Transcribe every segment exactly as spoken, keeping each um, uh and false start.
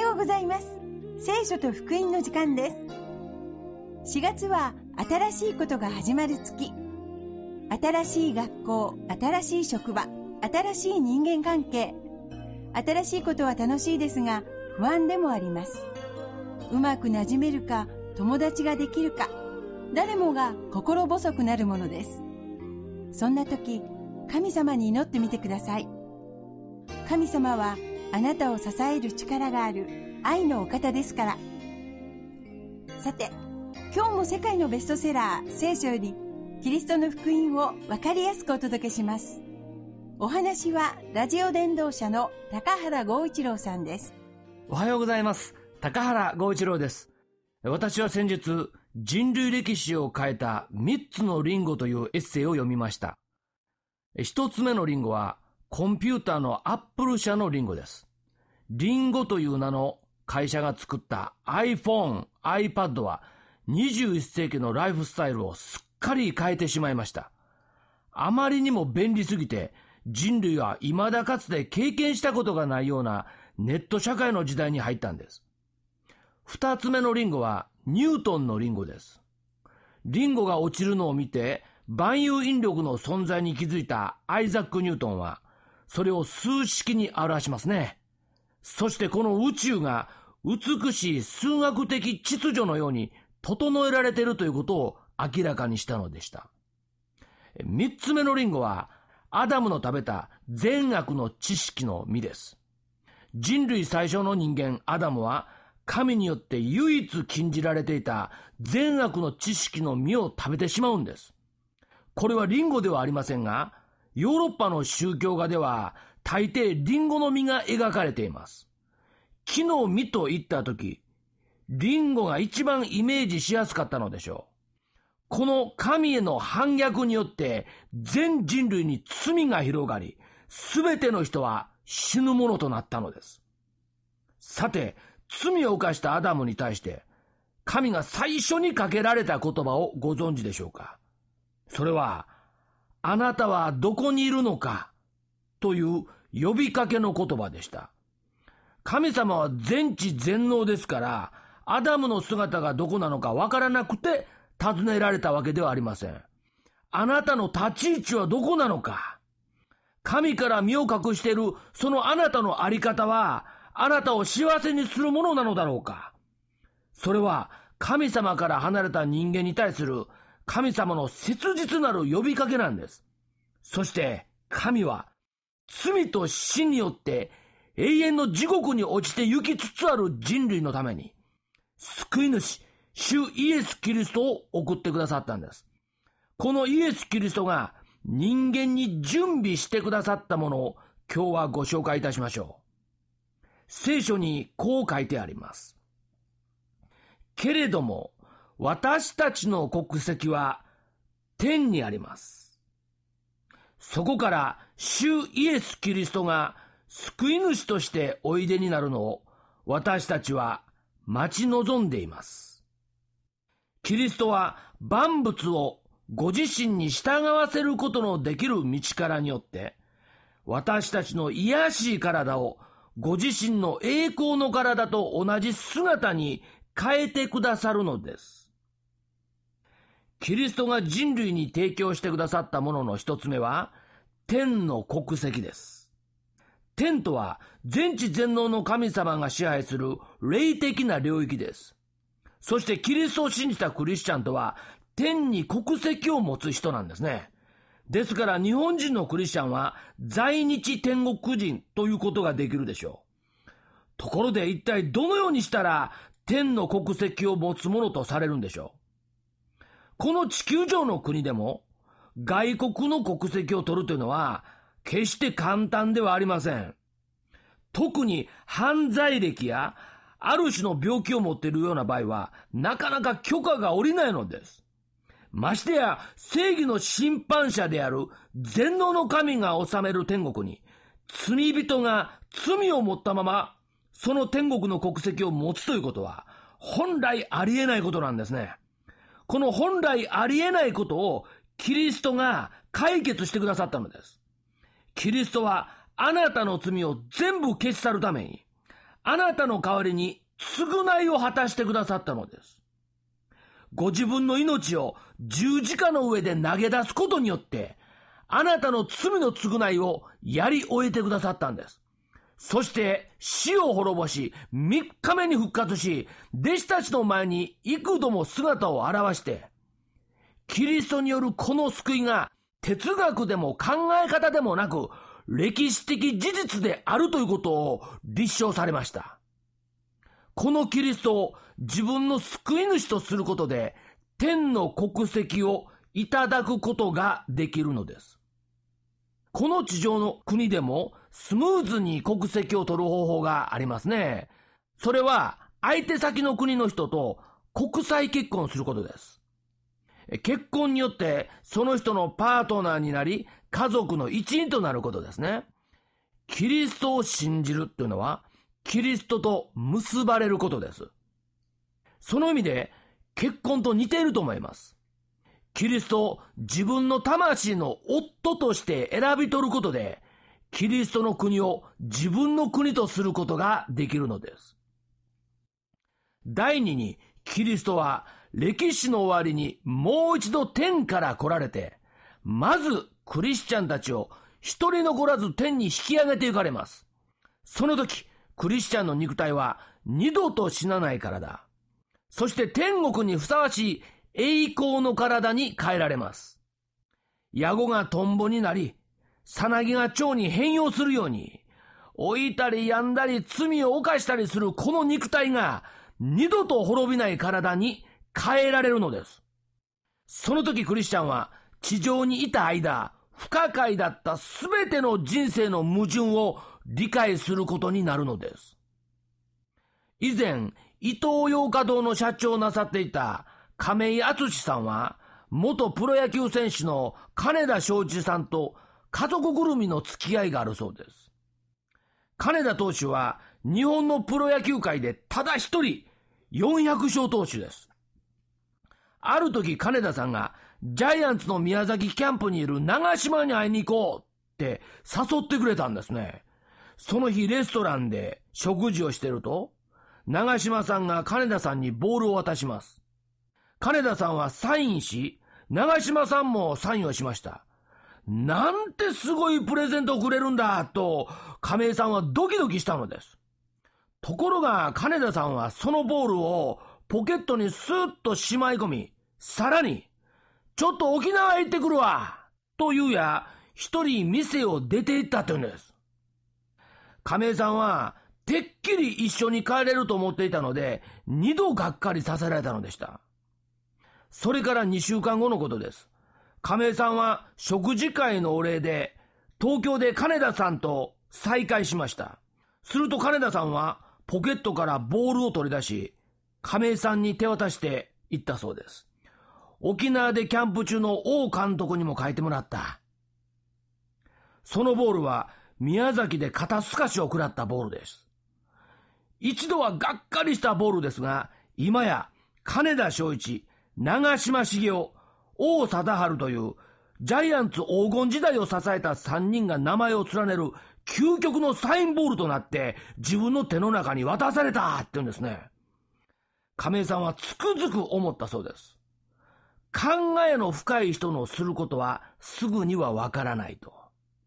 ようございます。聖書と福音の時間です。しがつは新しいことが始まる月。新しい学校、新しい職場、新しい人間関係。新しいことは楽しいですが、不安でもあります。うまく馴染めるか、友達ができるか、誰もが心細くなるものです。そんな時、神様に祈ってみてください。神様はあなたを支える力がある愛のお方ですから。さて、今日も世界のベストセラー聖書よりキリストの福音を分かりやすくお届けします。お話はラジオ伝道者の高原剛一郎さんです。 おはようございます。高原剛一郎です。私は先日、人類歴史を変えたみっつのリンゴというエッセイを読みました。ひとつめのリンゴはコンピューターのアップル社のリンゴです。リンゴという名の会社が作った iPhone、iPad はにじゅういっせいきのライフスタイルをすっかり変えてしまいました。あまりにも便利すぎて人類は未だかつて経験したことがないようなネット社会の時代に入ったんです。二つ目のリンゴはニュートンのリンゴです。リンゴが落ちるのを見て万有引力の存在に気づいたアイザック・ニュートンはそれを数式に表しますね。そしてこの宇宙が美しい数学的秩序のように整えられているということを明らかにしたのでした。三つ目のリンゴはアダムの食べた善悪の知識の実です。人類最初の人間アダムは神によって唯一禁じられていた善悪の知識の実を食べてしまうんです。これはリンゴではありませんが、ヨーロッパの宗教画では大抵リンゴの実が描かれています。木の実と言ったとき、リンゴが一番イメージしやすかったのでしょう。この神への反逆によって全人類に罪が広がり、すべての人は死ぬものとなったのです。さて、罪を犯したアダムに対して神が最初にかけられた言葉をご存知でしょうか。それは、あなたはどこにいるのかという呼びかけの言葉でした。神様は全知全能ですから、アダムの姿がどこなのかわからなくて尋ねられたわけではありません。あなたの立ち位置はどこなのか。神から身を隠しているそのあなたのあり方は、あなたを幸せにするものなのだろうか。それは神様から離れた人間に対する神様の切実なる呼びかけなんです。そして神は罪と死によって永遠の地獄に落ちて行きつつある人類のために救い主、主イエス・キリストを送ってくださったんです。このイエス・キリストが人間に準備してくださったものを今日はご紹介いたしましょう。聖書にこう書いてあります。けれども、私たちの国籍は天にあります。そこから主イエス・キリストが救い主としておいでになるのを私たちは待ち望んでいます。キリストは万物をご自身に従わせることのできる道からによって私たちの卑しい体をご自身の栄光の体と同じ姿に変えてくださるのです。キリストが人類に提供してくださったものの一つ目は、天の国籍です。天とは全知全能の神様が支配する霊的な領域です。そしてキリストを信じたクリスチャンとは、天に国籍を持つ人なんですね。ですから日本人のクリスチャンは在日天国人ということができるでしょう。ところで一体どのようにしたら天の国籍を持つものとされるんでしょう。この地球上の国でも外国の国籍を取るというのは決して簡単ではありません。特に犯罪歴やある種の病気を持っているような場合はなかなか許可が下りないのです。ましてや正義の審判者である全能の神が治める天国に罪人が罪を持ったままその天国の国籍を持つということは本来ありえないことなんですね。この本来ありえないことをキリストが解決してくださったのです。キリストはあなたの罪を全部消し去るためにあなたの代わりに償いを果たしてくださったのです。ご自分の命を十字架の上で投げ出すことによって、あなたの罪の償いをやり終えてくださったんです。そして死を滅ぼし、三日目に復活し、弟子たちの前に幾度も姿を現して、キリストによるこの救いが哲学でも考え方でもなく、歴史的事実であるということを立証されました。このキリストを自分の救い主とすることで、天の国籍をいただくことができるのです。この地上の国でもスムーズに国籍を取る方法がありますね。それは相手先の国の人と国際結婚することです。結婚によってその人のパートナーになり、家族の一員となることですね。キリストを信じるというのは、キリストと結ばれることです。その意味で結婚と似ていると思います。キリストを自分の魂の夫として選び取ることで、キリストの国を自分の国とすることができるのです。第二に、キリストは歴史の終わりにもう一度天から来られて、まずクリスチャンたちを一人残らず天に引き上げていかれます。その時、クリスチャンの肉体は二度と死なないからだ。そして天国にふさわしい栄光の体に変えられます。ヤゴがトンボになり、サナギが蝶に変容するように、老いたり病んだり罪を犯したりするこの肉体が二度と滅びない体に変えられるのです。その時クリスチャンは地上にいた間、不可解だったすべての人生の矛盾を理解することになるのです。以前、イトーヨーカドーの社長をなさっていた亀井敦さんは、元プロ野球選手の金田正一さんと家族ぐるみの付き合いがあるそうです。金田投手は日本のプロ野球界でただ一人よんひゃく勝投手です。ある時金田さんがジャイアンツの宮崎キャンプにいる長嶋に会いに行こうって誘ってくれたんですね。その日レストランで食事をしてると、長嶋さんが金田さんにボールを渡します。金田さんはサインし、長嶋さんもサインをしました。なんてすごいプレゼントをくれるんだと亀井さんはドキドキしたのです。ところが金田さんはそのボールをポケットにスーッとしまい込み、さらにちょっと沖縄へ行ってくるわと言うや、一人店を出て行ったというんです。亀井さんはてっきり一緒に帰れると思っていたので、二度がっかりさせられたのでした。それからにしゅうかんごのことです。亀井さんは食事会のお礼で東京で金田さんと再会しました。すると金田さんはポケットからボールを取り出し、亀井さんに手渡して言ったそうです。沖縄でキャンプ中の王監督にも書いてもらった。そのボールは宮崎で肩透かしを食らったボールです。一度はがっかりしたボールですが、今や金田正一、長嶋茂雄、王貞治というジャイアンツ黄金時代を支えたさんにんが名前を連ねる究極のサインボールとなって自分の手の中に渡されたって言うんですね。亀井さんはつくづく思ったそうです。考えの深い人のすることはすぐにはわからないと。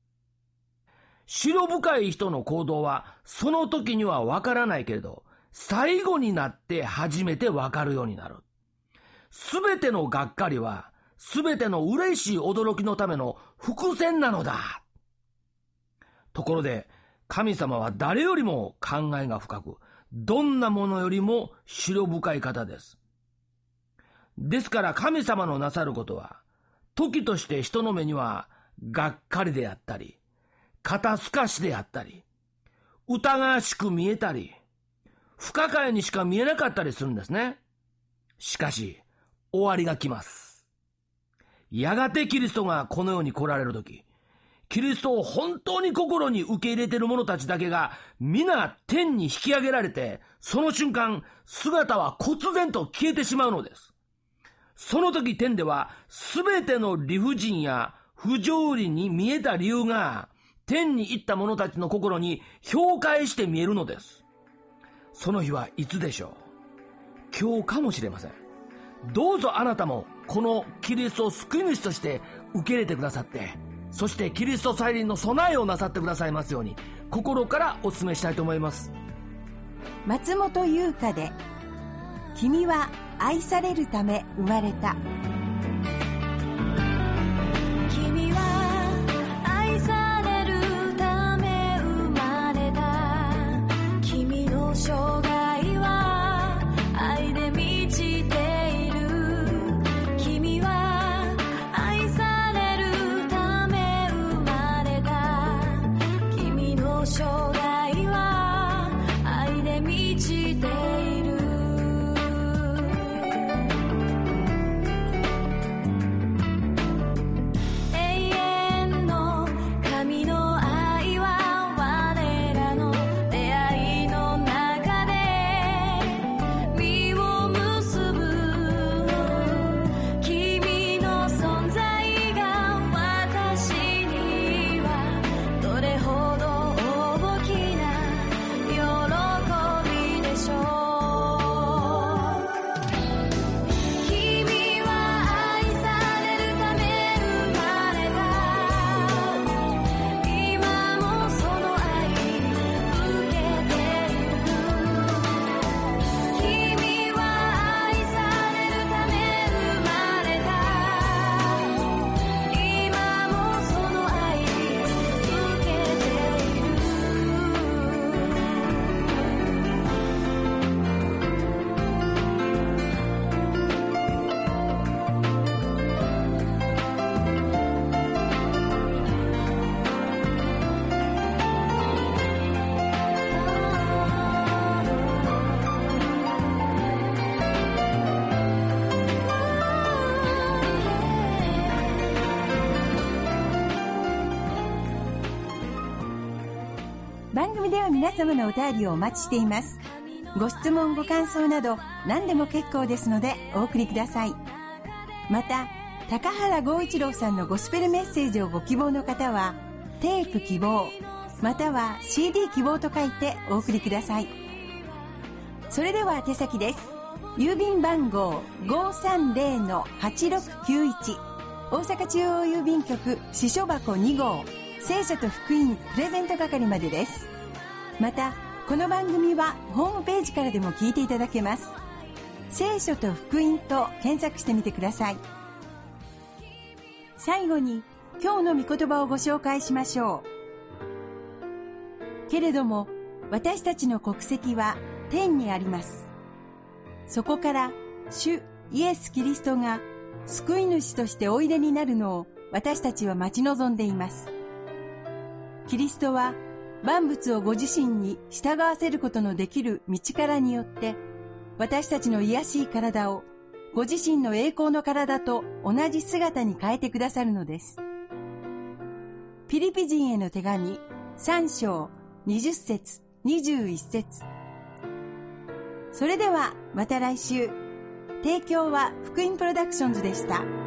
思慮深い人の行動はその時にはわからないけれど、最後になって初めてわかるようになる。すべてのがっかりは、すべての嬉しい驚きのための伏線なのだ。ところで、神様は誰よりも考えが深く、どんなものよりも思慮深い方です。ですから神様のなさることは、時として人の目にはがっかりであったり、肩透かしであったり、疑わしく見えたり、不可解にしか見えなかったりするんですね。しかし、終わりが来ます。やがてキリストがこの世に来られるとき、キリストを本当に心に受け入れている者たちだけが皆天に引き上げられて、その瞬間姿は忽然と消えてしまうのです。その時天ではすべての理不尽や不条理に見えた理由が天に行った者たちの心に氷解して見えるのです。 その日はいつでしょう。今日かもしれません。どうぞあなたもこのキリストを救い主として受け入れてくださって、そしてキリスト再臨の備えをなさってくださいますように、心からお勧めしたいと思います。 松本優香で、君は愛されるため生まれた。 君は愛されるため生まれた。君の生涯は愛で満ちている。君は愛されるため生まれた。君の生涯は愛で満ちている。 番組では皆様のお便りをお待ちしています。ご質問ご感想など何でも結構ですのでお送りください。また高原剛一郎さんのゴスペルメッセージをご希望の方は、テープ希望または シーディー 希望と書いてお送りください。それでは宛先です。郵便番号 ごーさんぜろのはちろくきゅういち、 大阪中央郵便局支所箱に号、聖書と福音プレゼント係までです。またこの番組はホームページからでも聞いていただけます。聖書と福音と検索してみてください。最後に今日の御言葉をご紹介しましょう。けれども私たちの国籍は天にあります。そこから主イエス・キリストが救い主としておいでになるのを私たちは待ち望んでいます。キリストは万物をご自身に従わせることのできる道からによって、私たちの卑しい体をご自身の栄光の体と同じ姿に変えてくださるのです。ピリピ人への手紙さん章にじゅっ節にじゅういち節。それではまた来週。提供は福音プロダクションズでした。